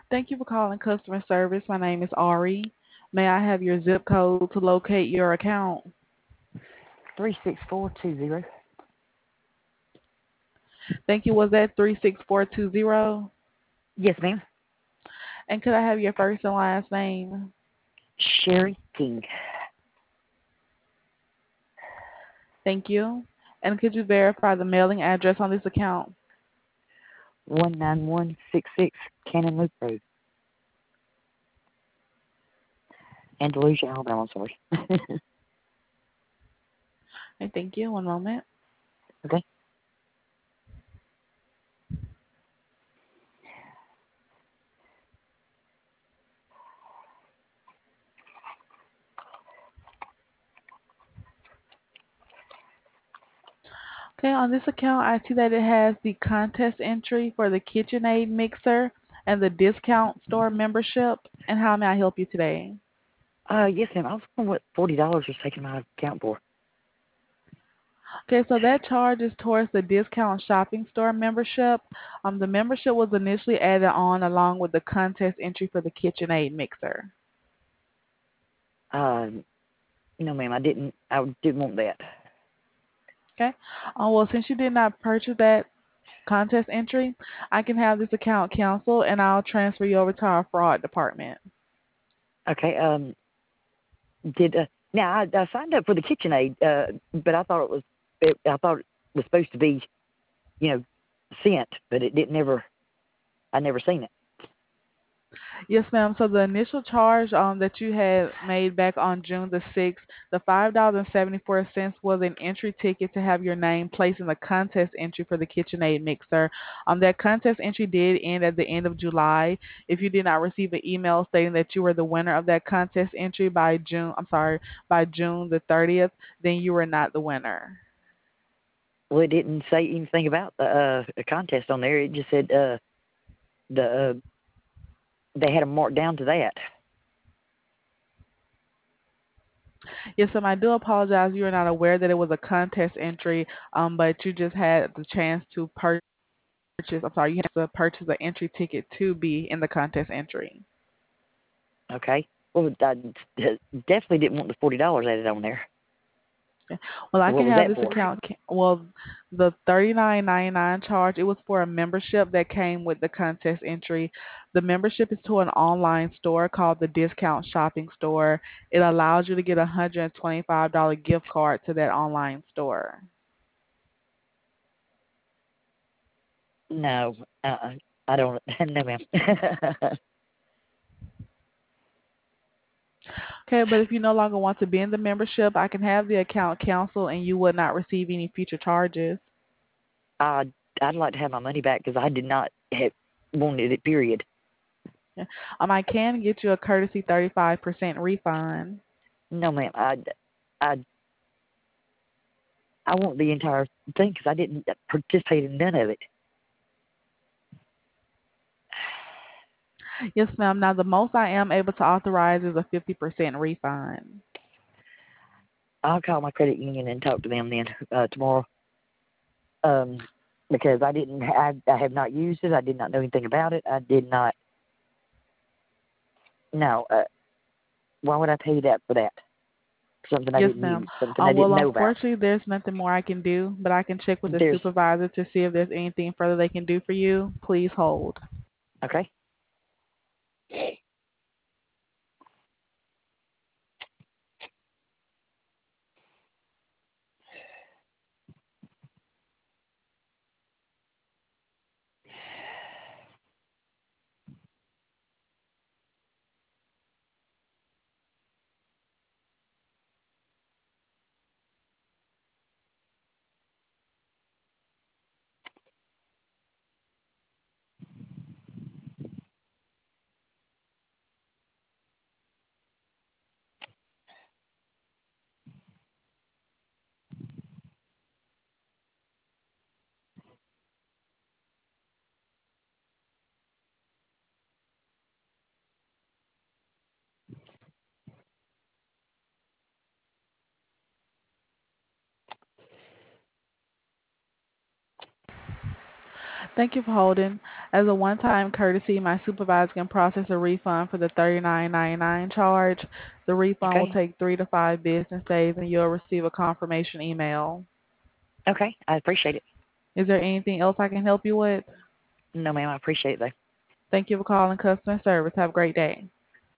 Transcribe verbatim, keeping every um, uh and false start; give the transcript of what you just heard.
Thank you for calling customer service. My name is Ari. May I have your zip code to locate your account? Three six four two zero. Thank you. Was that three six four two zero? Yes, ma'am. And could I have your first and last name? Sherry King. Thank you. And could you verify the mailing address on this account? One nine one six six Cannon Loop Road. Andalusia, Alabama, I'm sorry. Okay, thank you. One moment. Okay. Okay, on this account, I see that it has the contest entry for the KitchenAid mixer and the discount store membership. And how may I help you today? Uh, yes, ma'am. I was wondering what forty dollars was taken out of account for. Okay, so that charge is towards the discount shopping store membership. Um, the membership was initially added on along with the contest entry for the KitchenAid mixer. Uh, no, ma'am. I didn't. I didn't want that. Okay. Uh, well, since you did not purchase that contest entry, I can have this account canceled and I'll transfer you over to our fraud department. Okay. Um, did uh, now I, I signed up for the KitchenAid, uh, but I thought it was it, I thought it was supposed to be, you know, sent, but it didn't ever. I never seen it. Yes, ma'am. So the initial charge um that you had made back on June the sixth, the five dollars and seventy four cents was an entry ticket to have your name placed in the contest entry for the KitchenAid mixer. Um, that contest entry did end at the end of July. If you did not receive an email stating that you were the winner of that contest entry by June, I'm sorry, by June the thirtieth, then you were not the winner. Well, it didn't say anything about the uh the contest on there. It just said uh the uh, they had them marked down to that. Yes, ma'am. I do apologize. You were not aware that it was a contest entry, um, but you just had the chance to purchase. I'm sorry, you have to purchase an entry ticket to be in the contest entry. Okay. Well, I definitely didn't want the forty dollars added on there. Okay. Well, I What can was have that this for? account. ca- Well, the thirty nine ninety nine charge, it was for a membership that came with the contest entry. The membership is to an online store called the Discount Shopping Store. It allows you to get a hundred and twenty five dollar gift card to that online store. No, uh, I don't. No, ma'am. Okay, but if you no longer want to be in the membership, I can have the account canceled and you would not receive any future charges. I'd I'd like to have my money back because I did not have wanted it. Period. Yeah. Um, I can get you a courtesy thirty five percent refund. No, ma'am. I I I want the entire thing because I didn't participate in none of it. Yes, ma'am. Now the most I am able to authorize is a fifty percent refund. I'll call my credit union and talk to them then uh, tomorrow. Um, because I didn't. I I have not used it. I did not know anything about it. I did not. No. Uh, why would I pay that for that? Something I Yes, didn't ma'am. use. Something I Um, well, didn't know about. unfortunately, there's nothing more I can do, but I can check with the There's supervisor to see if there's anything further they can do for you. Please hold. okay. Thank you for holding. As a one-time courtesy, my supervisor can process a refund for the thirty-nine ninety-nine charge. The refund will Okay. take three to five business days, and you'll receive a confirmation email. Okay. I appreciate it. Is there anything else I can help you with? No, ma'am. I appreciate it, though. Thank you for calling customer service. Have a great day.